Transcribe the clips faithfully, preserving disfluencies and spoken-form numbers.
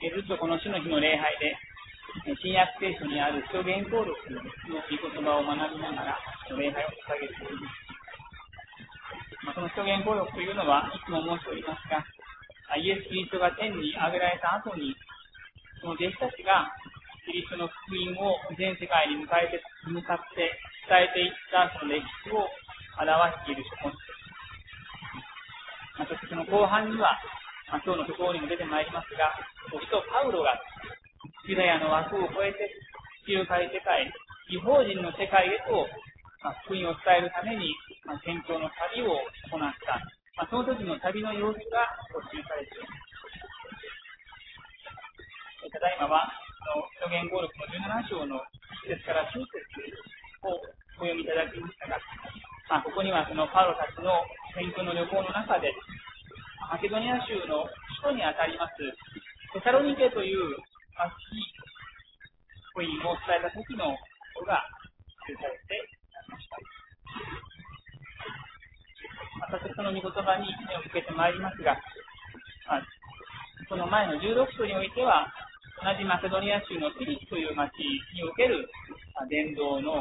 ずっとこの主の日の礼拝で、新約聖書にある使徒言行録の御言葉を学びながら礼拝を捧げております。まあ、その使徒言行録というのはいつも申しておりますが、イエス・キリストが天に上げられた後に、その弟子たちがキリストの福音を全世界に向かって向かって伝えていったその歴史を表している書物です。まあ、そしてその後半には、まあ、今日のところにも出てまいりますが、使徒パウロがユダヤの枠を超えて地中海世界、異邦人の世界へと、まあ、福音を伝えるために、まあ、宣教の旅を行った。まあ、その時の旅の様子が記されています。ただいまは、使徒言行録のじゅうなな章のいち節からきゅう節をお読みいただきましたが、まあ、ここにはそのパウロたちの宣教の旅行の中で、マケドニア州の首都にあたりますテサロニケという町に福音を伝えた時のことが記されていました。またその御言葉に目を向けてまいりますが、まあ、その前のじゅうろく章においては、同じマケドニア州のフィリピという町における、まあ、伝道の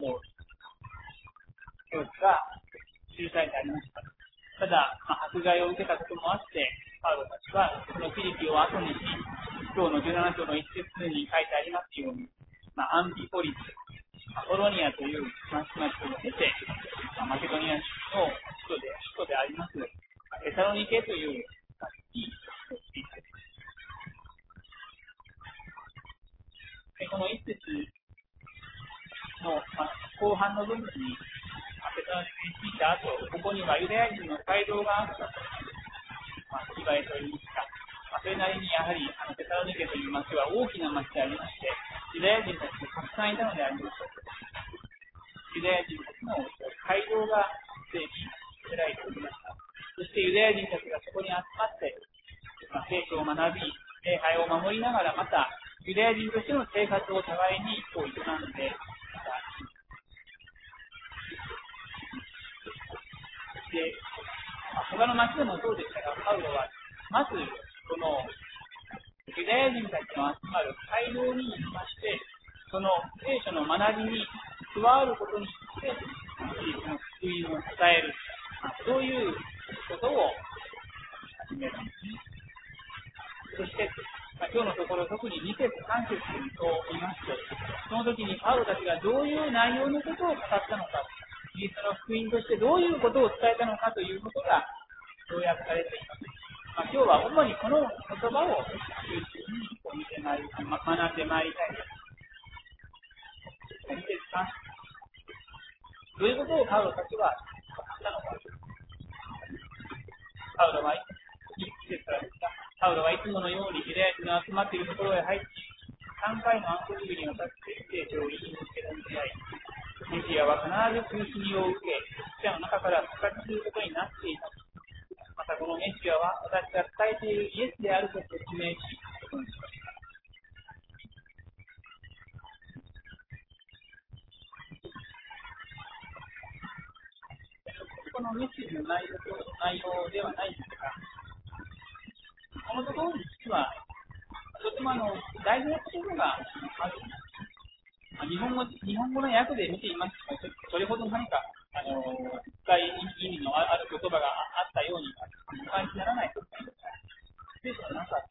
教師が記されてありました。ただ、まあ、迫害を受けたこともあって、パウロたちはそのフィリピを後にし、今日のじゅうなな章の一節に書いてありますように、まあ、アンピポリス、アポロニアという町々を経て、まあ、マケドニア州の首都で首都でありますテサロニケという町に来ています。でこの一節の、まあ、後半の部分に、テサロニケに着いた後、ここにはユダヤ人の街道があったと、まあ、言われておりますが、まあ、それなりにやはりあのテサロニケという町は大きな町でありまして、ユダヤ人たちがたくさんいたのであります。ユダヤ人たちの街道が整備させられておりました。そしてユダヤ人たちがそこに集まって、まあ、聖書を学び、礼拝を守りながら、またユダヤ人としての生活を互いにこう営んで、またで、まあ、他の町でもそうでしたが、パウロはまずこのユダヤ人たちの集まる街道に行きまして、その聖書の学びに加わることによって、その福音を伝える、まあ、そういうことを始めるんですね。そして、まあ、今日のところ特にに節さん節と言いますと、その時にパウロたちがどういう内容のことを語ったのか、キリストの福音としてどういうことを伝えたのかということが要約されています。まあ、今日は主にこの言葉を中心に見てまいり、ま、学んでまいりたいです。に節さん節。どういうことをパウロたちは語ったのか。パウロはいち節からですが、パウロはいつものようにユダヤ人の集まっているところへ入って、さんかいの暗黒日にわたって聖書を言い続けるのであり、メシアは必ず苦しみを受け、死者の中から復活することになっています。またこのメシアは私が伝えているイエスであると説明し、ことにしました。このメッセージの内容内容ではないんですが、このところに実は、とてもあの大事な言葉があるんです。日本語日本語の訳で見ていますと、それほど何かあの深い意味のある言葉があったようにお感じにならないと思いますが、聖書の中で、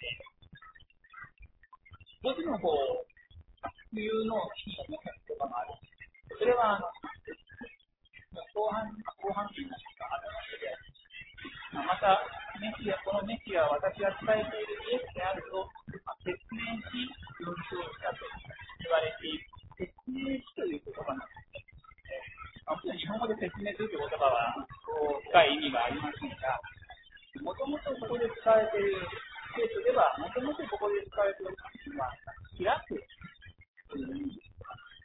どうしてもこう、冬の意味を持った言葉があるんです。それはあの後半、後半といいますか、あのまたメシア、このメシアは私が伝えているイエスであると、まあ、説明し、了承したと言われている。説明しという言葉なんですね。まあ、もちろん日本語で説明するという言葉はこう深い意味がありませんが、もともとここで使われている聖書では、もともとここで使われているのは、開くという意味です。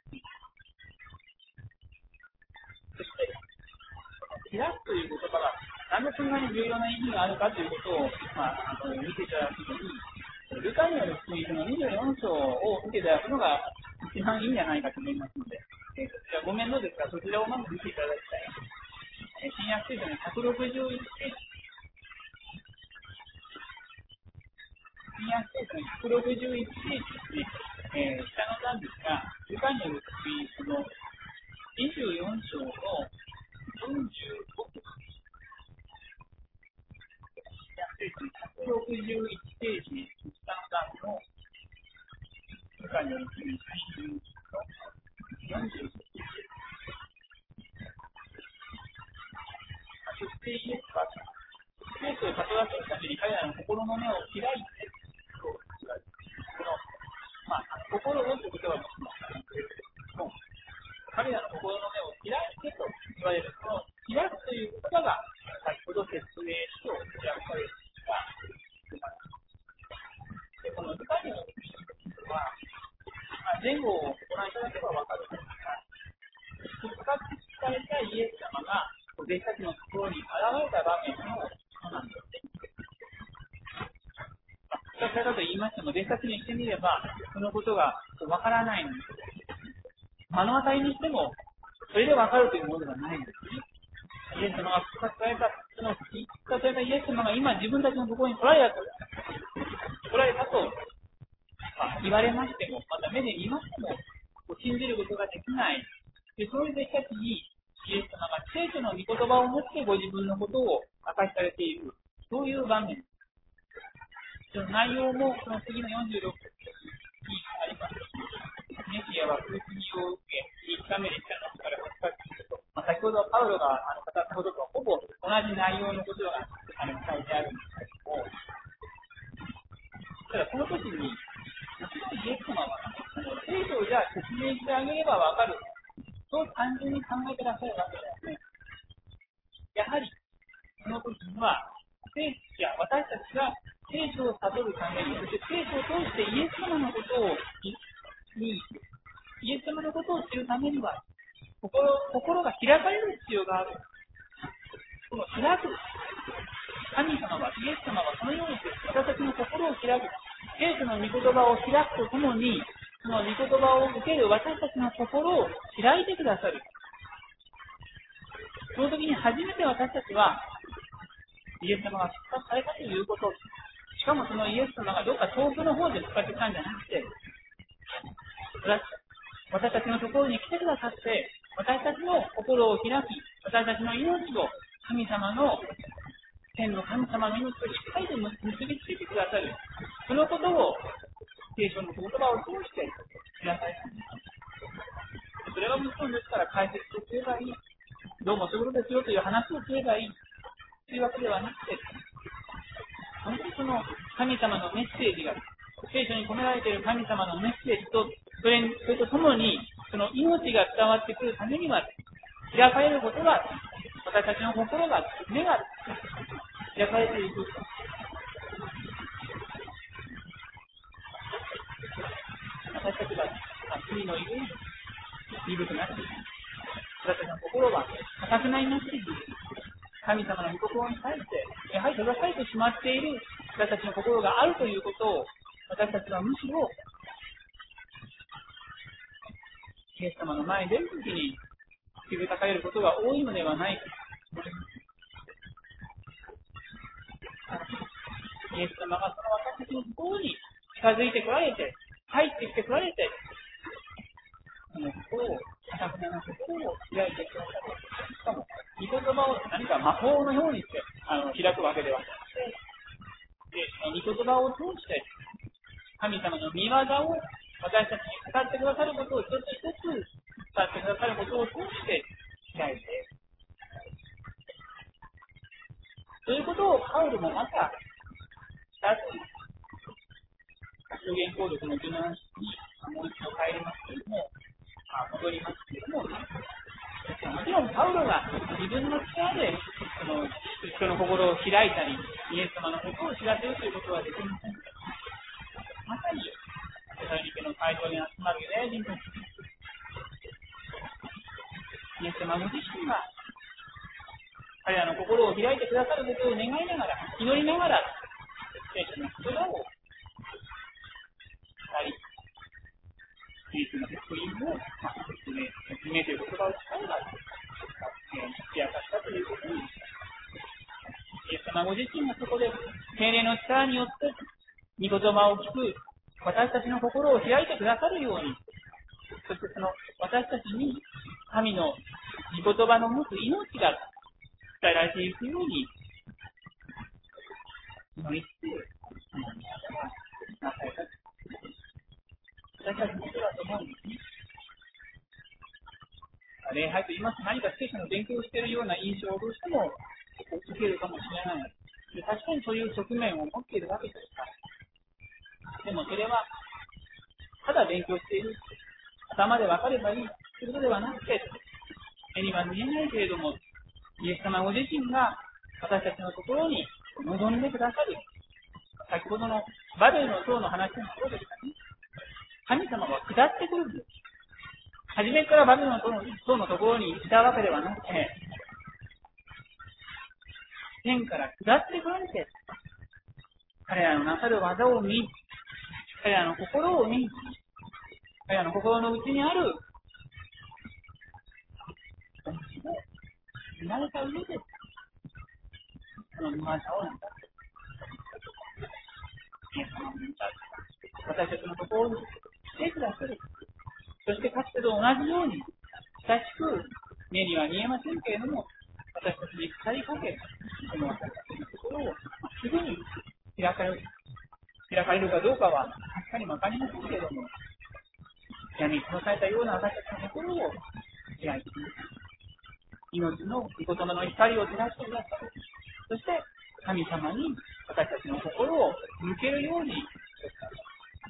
そして、開くという言葉が、なんでそんなに重要な意味があるかということを、まあ、あの見ていただくときに、ルカによる福音のにじゅうよん章を見ていただくのが一番いいんじゃないかと思いますので、えそちらご面倒ですが、そちらをまず見ていただきたい。え新約聖書のひゃくろくじゅういちページ。 新約聖書のひゃくろくじゅういちページですね、えー、下の段ですが、ルカによる福音書のにじゅうよん章のよんじゅうご節、新約聖書のひゃくろくじゅういちページ、下の段のルカによる福音書にじゅうよん章のよんじゅうご節。そしてイエスは、イエスを語らせるために彼らの心の目を開いて、この、まあ、心をということはもちろんなんですけども、彼らの心の目を開いてと言われる、この開くという言葉が、先ほど説明書を開かれるんですが、でこのルカにの福音書は、まあ、前後をご覧いただけば分かるんですが、復活されたイエス様が弟子たちのところに現れた場面のことなんですね。復活されたと言いましても、弟子たちにしてみれば、そのことがわからないのです。目の当たりにしても、それでわかるというものではないんですね。イエス様が復活された、その復活されたイエス様が今自分たちのところに来られたと、来られたと、まあ、言われましても、また目で見ましても、信じることができない。で、そういう弟子たちに、イエス様が聖書の御言葉を持ってご自分のことを明かしされている、そういう場面。その内容も、その次のよんじゅうろく節にあります。メシアは苦しみを受け、みっかめでしたのから復活すると。まあ、先ほどパウロがあの語ったこととほぼ同じ内容のことがあの書いてあるんですけども、ただこの時に、もちろんイエス様は、聖書をじゃあ説明してあげればわかる。そう単純に考えてらっしゃるわけですね。やはり、その時には、聖書や私たちが聖書を悟るために、そして聖書を通してイエス様のことをに、イエス様のことを知るためには、心、心が開かれる必要がある。この開く、神様は、イエス様はそのようにして私たちの心を開く。聖書の御言葉を開くとともに、その御言葉を受ける私たちの心を開いてくださる。その時に初めて私たちは、イエス様が復活されたということ、しかもそのイエス様がどっか遠くの方で復活したんじゃなくて、私たちのところに来てくださって、私たちの心を開き、私たちの命を神様の、天の神様の命としっかりと結びつけてくださる。そのことを、聖書の言葉を通してください。それはもちろんですから解説をすればいい。どうもそういうことですよという話をすればいい。というわけではなくて、本当にその神様のメッセージが、聖書に込められている神様のメッセージと、それそれとともに、その命が伝わってくるためには、開かれることが、私たちの心が、目が開かれていく。私たちが罪のゆえに鈍くなっている。私たちの心は固くなりましている。神様の御心に対して、やはり閉ざされてしまっている私たちの心があるということを、私たちはむしろ、イエス様の前に出るときに気づかされることが多いのではないかと思います。イエス様がその私たちのところに近づいてこられて、入ってきてこられて、その心を、固くなな心を開いてくださる。しかも、御言葉を何か魔法のようにしてあの開くわけではなくて、で、御言葉を通して、神様の御業を私たちに語ってくださることを一つ一つ語ってくださることを通して開いて、そういうことをパウルもまたしたという。証言行動のじゅうなな章にもう一度帰りますけれども、戻りますけれども、もちろんパウロが自分の力でその人の心を開いたり、イエス様のことを知らせるということはできません。まさに、テサロニケの会場に集まるユダヤ人たち、イエス様ご自身が彼らの心を開いてくださることを願いながら、祈りながら、聖書の言葉をしたり、キリストの福音を説明、説明という言葉を使いながら、明かしたということに、イエス様ご自身がそこで、聖霊の力によって、 御言葉を聞く私たちの心を開いてくださるように、そしてその私たちに神の御言葉の持つ命が伝えられていくように、祈りつつ、なされた。私たちのことだと思うんですね。礼拝と言いますと何か聖書の勉強をしているような印象をどうしても受けるかもしれない。で、確かにそういう側面を持っているわけですから。でもそれは、ただ勉強している、頭で分かればいいということではなくて、目には見えないけれども、イエス様ご自身が私たちのところに望んでくださる。先ほどのバベルの塔の話もそうですかね。神様は下ってくるんです。初めからバベルの塔の、塔のところにいたわけではなくて、天から下ってくるんです。彼らのなさる技を見、彼らの心を見、彼らの心の内にある見られた上で、その見業をなさる。私たちのところに来てくださる。そしてかつてと同じように、親しく目には見えませんけれども、私たちに語りかけ、その私たちのところをすぐに開かれる。開かれるかどうかは確かに分かりませんけれども、闇に殺されたような私たちの心を開いてください。命の御言葉の光を照らしてください。そして神様に私たちの心を向けるようにしてください。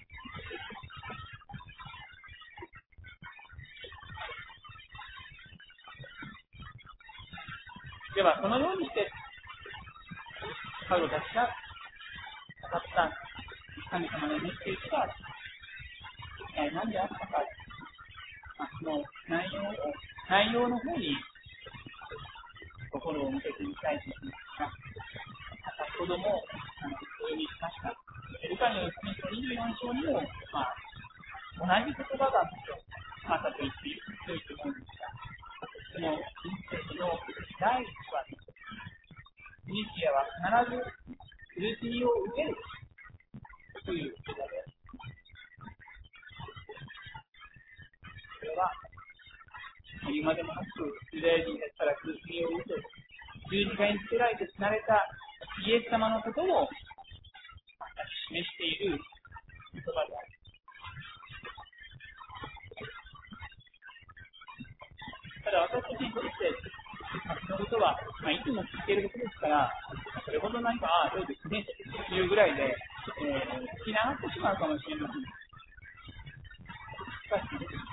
では、このようにして、パウロたちが語った神様のメッセージが、えー、何であったか、まあ、その内容を、内容の方に心を向けてみたいと思いますが、先ほどもあのお読みしました。ルカのにじゅうよん章にも、まあ、同じ言葉があったと言っているということですが、その人生の第一話に、クリスチャンは必ず苦しみを受けるという言葉です。それは、言うまでもなく、ユダヤ人たちから苦しみを受け、十字架につけられて死なれたイエス様のことを示している言葉である。ただ私たちにとって、そのことは、まあ、いつも聞いていることですから、それほど何か、ああ、そうですね、というぐらいで、えー、聞き流ってしまうかもしれません。しかし、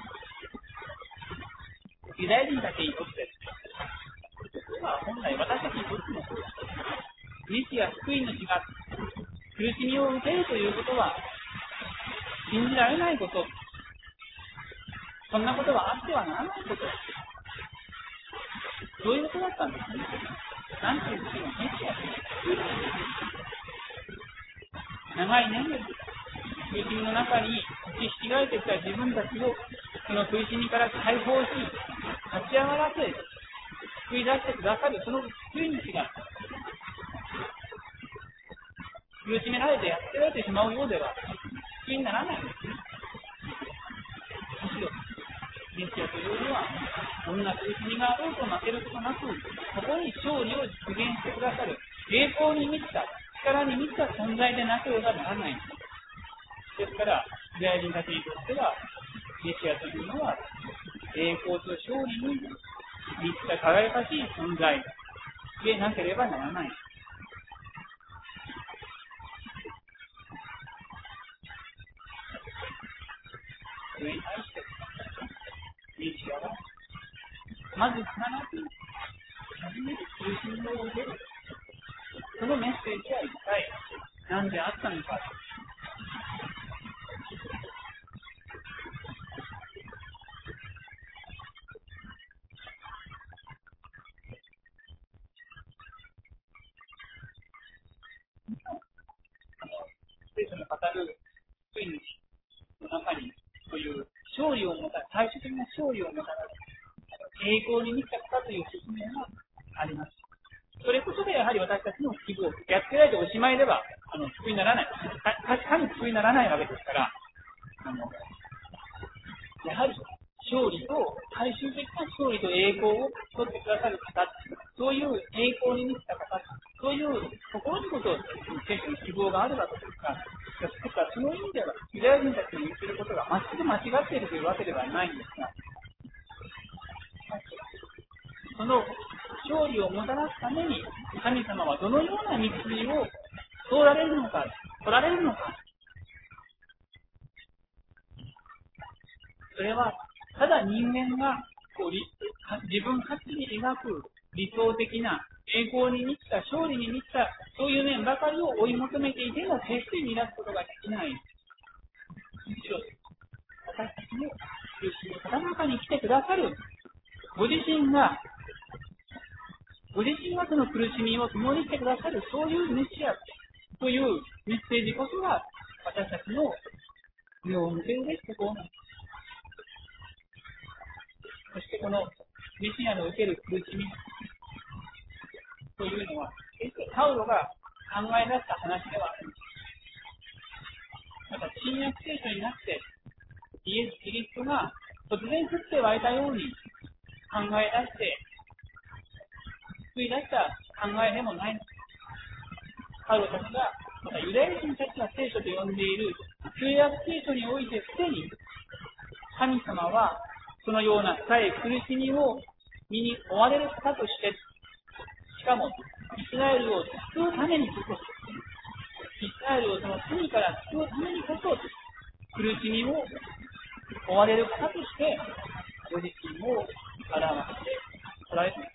ユダヤ人たちにとって、まあ、本来私たちにとってもそうです。日や救い主が苦しみを受けるということは、信じられないこと、そんなことはあってはならないこと、そういうことだったんですね。なんていうこともメシアです。長い年月、苦しみの中に打ちひしがれてきた自分たちを、その苦しみから解放し、立ち上がらせ、救い出してくださる、その救い主が、苦しめられてやってられてしまうようでは、救いにならないんですね。むしろ、メシアというのは、どんな苦しみがあろうと負けることなく、ここに勝利を実現してくださる、栄光に満ちた、力に満ちた存在でなければならないんです。ですから、ユダヤ人たちにとっては、メシアというのは、栄光と勝利に満ちた輝かしい存在でなければならない。それに対して、メシアは、まず必ず、初めて苦しみを受ける。そのメッセージは一体何であったのか。聖書の語る救い主の中に、そういう勝利をもたらす、最終的な勝利をもたらす、栄光に満ちた方という説明があります。それこそでやはり私たちの希望、やっつけられておしまいではあの救いにならない。確かに救いにならないわけですから、あのやはり勝利と、最終的な勝利と栄光を取ってくださる方、そういう栄光に満ちた方、そういうところにこそ、聖書の希望があるわけですから、ですからその意味では、ユダヤ人たちの言っていることがまっすぐ間違っているというわけではないんですが、その勝利をもたらすために、神様はどのような道筋を通られるのか、取られるのか、それは、ただ人間がこう自分勝手に描く理想的な栄光に満ちた、勝利に満ちた、そういう面ばかりを追い求めていても決して見出すことができない。むしろ、私たちの苦しみのただ中に来てくださる、ご自身が、ご自身がその苦しみを共にしてくださる、そういうメシアというメッセージこそが、私たちの目を向けるべきことなんです。そしてこのメシアの受ける苦しみというのは、決してパウロが考え出した話ではありません。また、新約聖書になって、イエス・キリストが突然降って湧いたように考え出して、救い出した考えでもないのです。パウロたちが、またユダヤ人たちが聖書と呼んでいる旧約聖書においてすでに、神様はそのような深い苦しみを身に負われる方として、しかもイスラエルを救うためにこそ、イスラエルをその罪から救うためにこそ、苦しみを負われる方として、ご自身を表しておられています。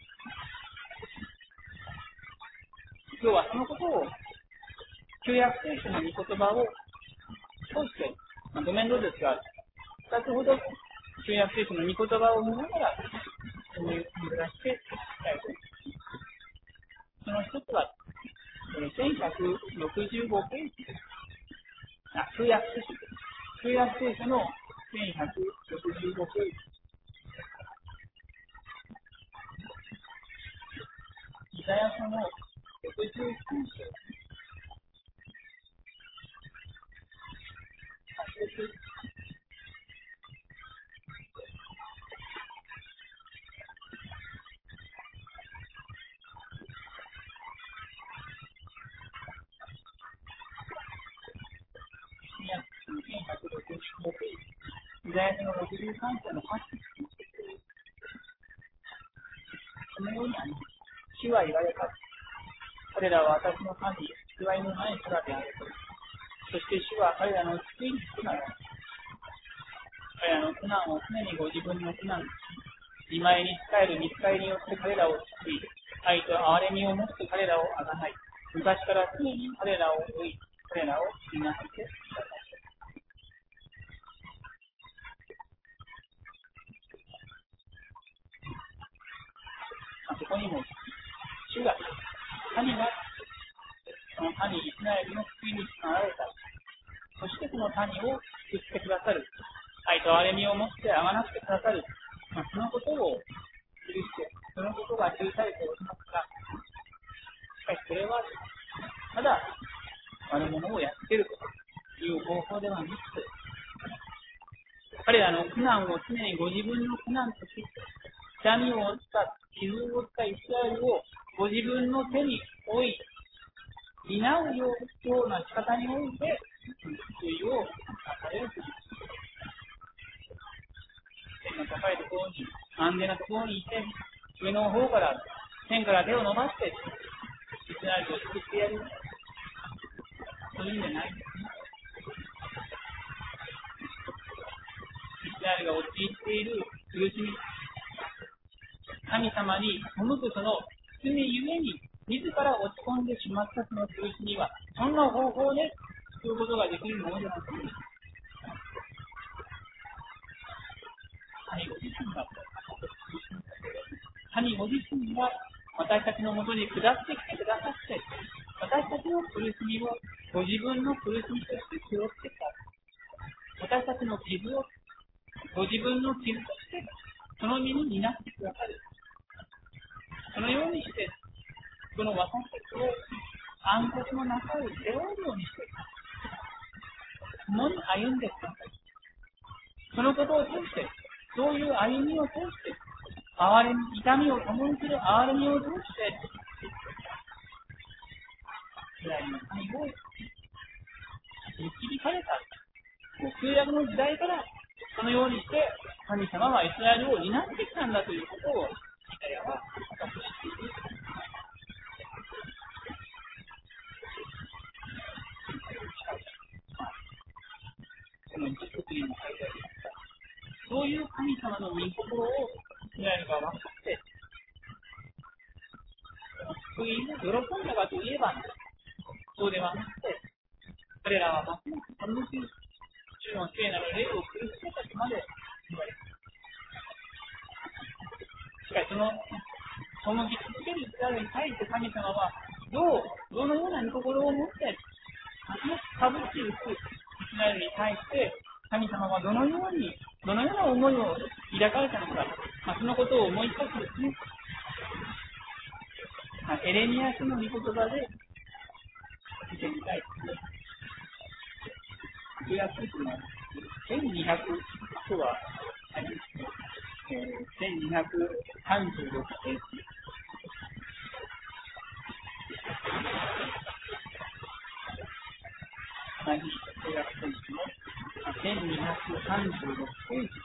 今日はそのことを、旧約聖書の御言葉を通して、まあ、ご面倒ですが、ふたつほど旧約聖書の御言葉を見ながら思い出していきたいと思います。その一つは、えー、せんひゃくろくじゅうごページです。あ、旧約聖書です。旧約聖書のせんひゃくろくじゅうごページ。イザヤ書のろくじゅうさん章です。イザヤ書のろくじゅうさん章のはち節。このようにあります。主は言われた。彼らは私の神、偽りのない空である。そして主は彼らの救いにつくなら。彼らの苦難を常にご自分の苦難、見舞いに仕える見つかりによって彼らを救い、愛と憐れみを持って彼らをあがない。昔から常に彼らを追い、彼らを死なせてください。そこにも、主が、神が、その民イスラエルの救いにつながられた。そしてその民を救ってくださる。愛と憐れみを持ってあがなってくださる。まあ、そのことを許して、そのことが許されておりますが、しかしそれは、ただ、悪者をやっつけるという方法ではなくて、彼らの苦難を常にご自分の苦難とし、痛みを負った、傷を負ったイスラエルをご自分の手に負い、担うような仕方において、救いを与えるという。天の高いところに、安全なところにいて、上の方から、天から手を伸ばして、イスラエルを救ってやる。そういうんじゃないんですね。イスラエルが陥っている苦しみ、神様に背くその罪ゆえに、自ら落ち込んでしまったその苦しみは、そんな方法で救うことができるものではない。神ご自身が、神ご自身が私たちのもとに下ってきてくださって、私たちの苦しみをご自分の苦しみとして背負ってきた。私たちの傷をご自分の傷として、その身に担ってくださる。そのようにして、この私たちを暗黒の中を背負うようにして、共に歩んでください。そのことを通して、そういう歩みを通して、哀れみ、痛みを共にする哀れみを通して、イスラエルの神を導かれた。旧約の時代からそのようにして神様はイスラエルを担ってきたんだということをイザヤは深く知っている。この一節にも書いてありますが、そういう神様の御心をイスラエルが分かって、福音を喜んだかといえば、そうではなくて、彼らはますますその主の聖なる霊を苦しめたとまで言われます。しかしその背き続けるイスラエルに対して神様はどう、どのような御心を持ってかぶっていくイスラエルに対して神様はどのように、どのような思いを抱かれたのか、まあ、そのことを思い起こすですね、まあ、エレミアスの御言葉で見てみたいですね。旧約聖書のせんにひゃくとはありますね。えー、せんにひゃくさんじゅうろくページ。同じ旧約聖書のせんにひゃくさんじゅうろくページ。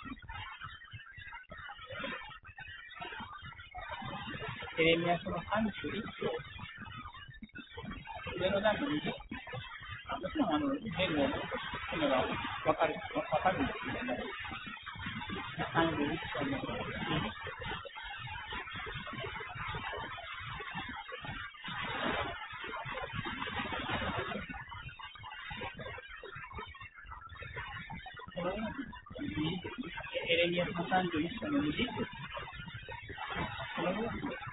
エレミア書のさんじゅういっ章。上の段のにじゅう。もちろん、あの、言語というのが分かる、分かるんですけども、さんじゅういっ章のにじゅう。このように、エレミア書のさんじゅういっ章のにじゅう。このように、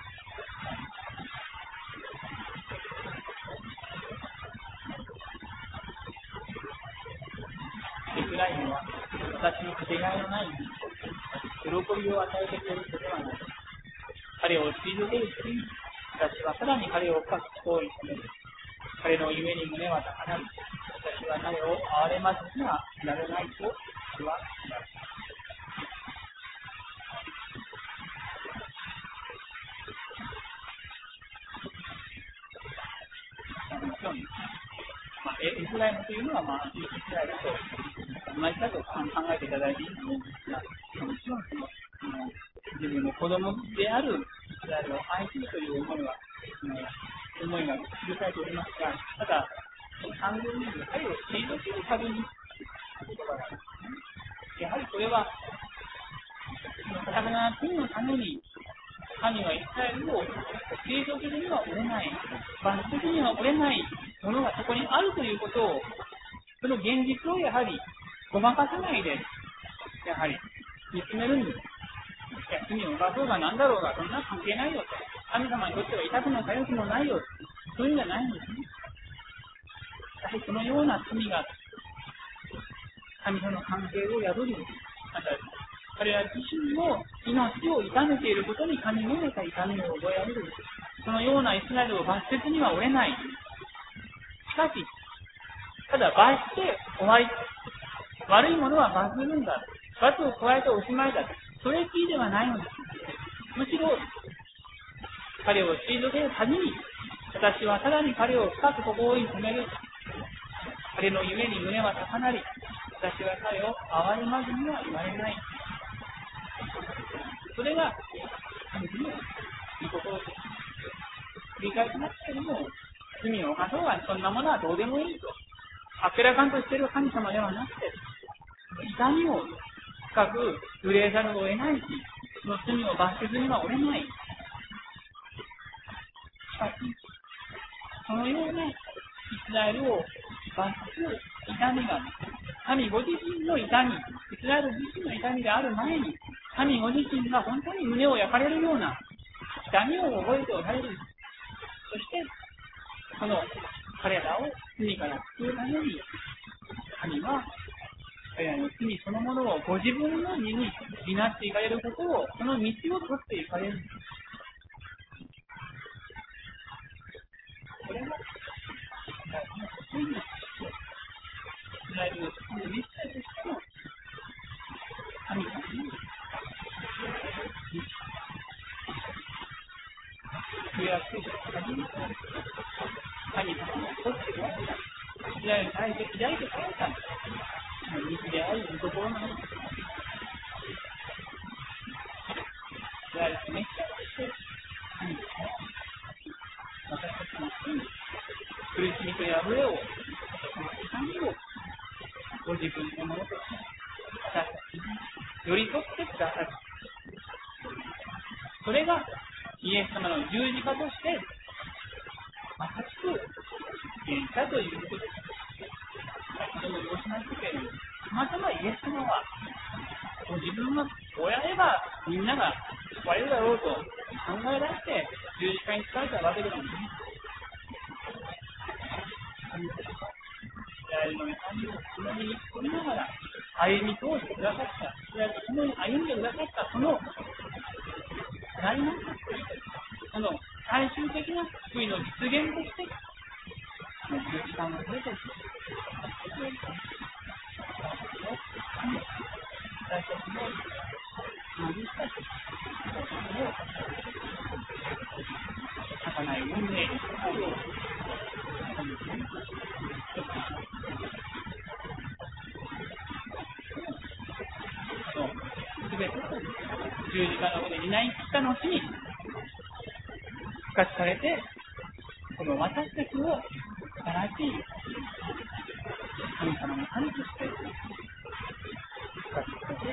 エフライムは私にかけがえのない喜びを与えてくれることはない。彼を退けるうちに、私はさらに彼を深く包囲する。彼の夢に胸は高鳴り、私は彼を憐れまずにはいられないと主は言われた。もちろん、まあ、エスラエルというのは、まあ、イスラエルと同じだと考えていただいていいと思うんですが、もちろんその、自分の子供であるイスラエルを愛するという思いは、思いが記されておりますが、ただ、単純に彼を退けるために言葉があるんですね。やはりこれは、かたくなな罪のために、神はイスラエルを継続的には折れない、罰的には折れないものがそこにあるということを、その現実をやはりごまかさないで、やはり見つめるんです。いや、罪を犯そうが何だろうが、そんな関係ないよと。神様にとっては痛くも痒くもないよ。そういうんじゃないんですね。やはりそのような罪が神との関係を破り、また彼ら自身の命を痛めていることに神のめた痛みを覚えられる。そのようなイスラエルを罰せずには折れない。しかし、ただ罰して終わり。悪いものは罰するんだ。罰を加えておしまいだ。それっきりではないのです。むしろ、彼を退けるたびに、私はさらに彼を深く心に留める。彼の夢に胸は高鳴り、私は彼を憐れまずには言われない。それが神の御心です。繰り返しますけれども、罪を犯そうがそんなものはどうでもいいと。明らかんとしている神様ではなくて、痛みを深く憂えざるを得ないし、その罪を罰せずには折れない。しかし、そのようなイスラエルを罰する痛みが、神ご自身の痛み、イスラエル自身の痛みである前に、神ご自身が本当に胸を焼かれるような痛みを覚えておられる。そして、その彼らを罪から救うために、神は彼らの罪そのものをご自分の身に担っていかれることを、その道を取っていかれる。これがられるメッセージとしての神様に旧約聖書を始めて神様の取っておられたイスラエルに対して開いてくれた道であり御心なのです。イスラエルのメッセージとして神様は私たちの罪、苦しみと破れを、その痛みをご自分のものとして私たちに寄り添ってくださる。それがイエス様の十字架としてまさしく実現したということです。先ほど申しましたけれども、たまたまイエス様はご自分がこうやればみんなが救われるだろうと考え出して十字架に使われたわけではない。イスラエルの痛みを共に取りながら歩み通してくださった、イスラエルと共に歩んでくださったその大なその最終的な救いの実現として十字架の上で私たちの貧しさ、私たちの儚い運命に使うようにすべて十字架の上で担い切った後に復活されて、この私たちを新しい神様の神として復活されて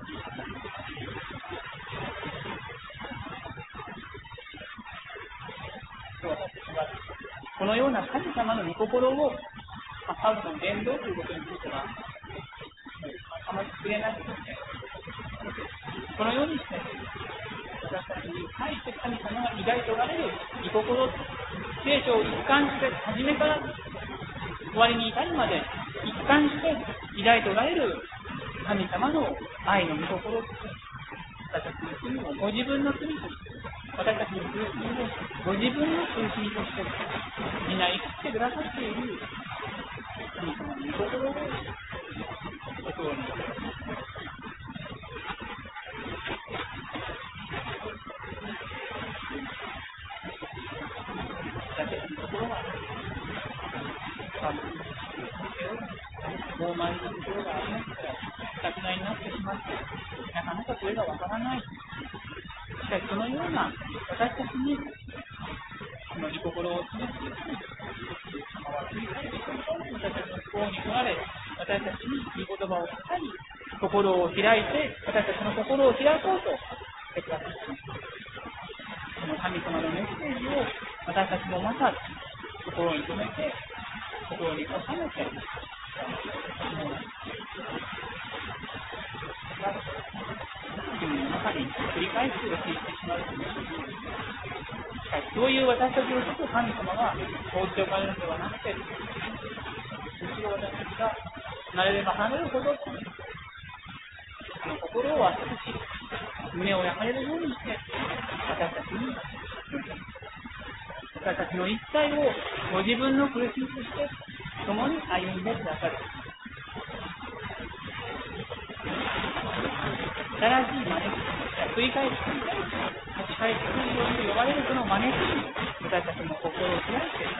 私たちはこのような神様の御心を、まあ、パウロの伝道ということについてはあまり触れないですね。このようにして私たちに対して神様が抱いておられる御心、聖書を一貫して初めから終わりに至るまで一貫して抱いておられる神様の愛の御心、私たちの罪をご自分の罪として私たちの苦しみをご自分の苦しみとして担い切ってくださっている神様の御心をご通りに私たちの心は傲慢なところがありますからしたくないになってしまってなかなかそれがわからない。しかしそのような私たちにこの御心を示していく私たちの不幸に来られ私たちに御言葉を語り心を開いて私たちの心を開こうとしてくださいます。その神様のメッセージを私たちもまた心に留めて心に収めて罪の中に繰り返しをしていってしまうという。しかしそういう私たちをちょっと神様は放っておかれるのではなくて、むしろ私たちが離れれば離れるほどその心を熱くし胸を焼かれるようにして私たちに私たちの一切をご自分の苦しみとして共に歩んでくださる。新しい招き、繰り返し繰り返し立ち返ってくるように呼ばれるその招きに私たちの心を開いて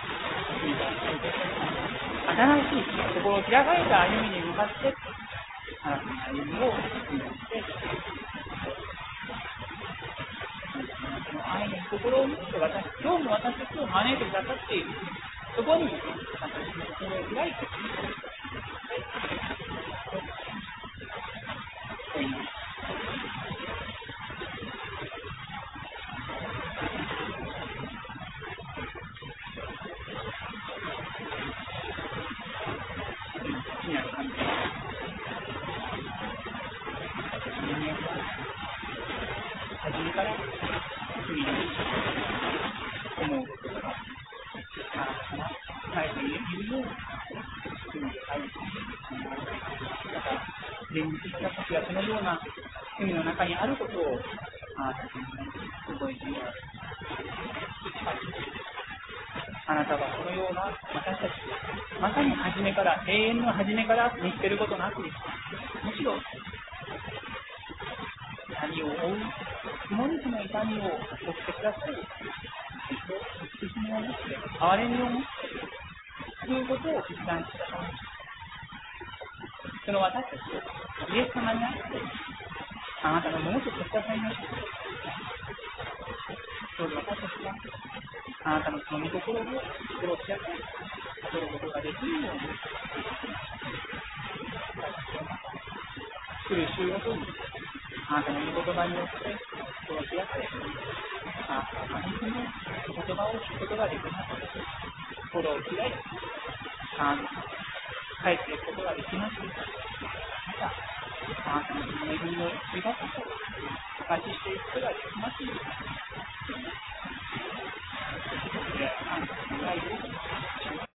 新しい心を開かれた歩みに向かって新たな歩みを進めてその愛の心を持って私今日も私たちを招いてくださっている。そこに私たちの心を開いて初めから罪に思うことが書いているように罪に書いてまた現実的な時はそのような罪の中にあることをあなたに覚えてもらう。ああなたはそのような私たちまさに初めから、永遠の初めから見捨てることなくです。むしろ、痛みを負うつもりその痛みを負ってください。慈しみを持って、憐れみを持って、ということを実感してください。その私たちをイエス様にあって、あなたのものとしてくださいました。どうぞ私たちは、あなたのその御心を心を開き、悟ることができるように、来る週ごとに、あなたの御言葉によって心を開かれ、あなたは毎日の御言葉を聞くことができます。心を開いて、あなたが帰っていくことができます。また、あなたのその恵みの豊かさを証ししていくことができます。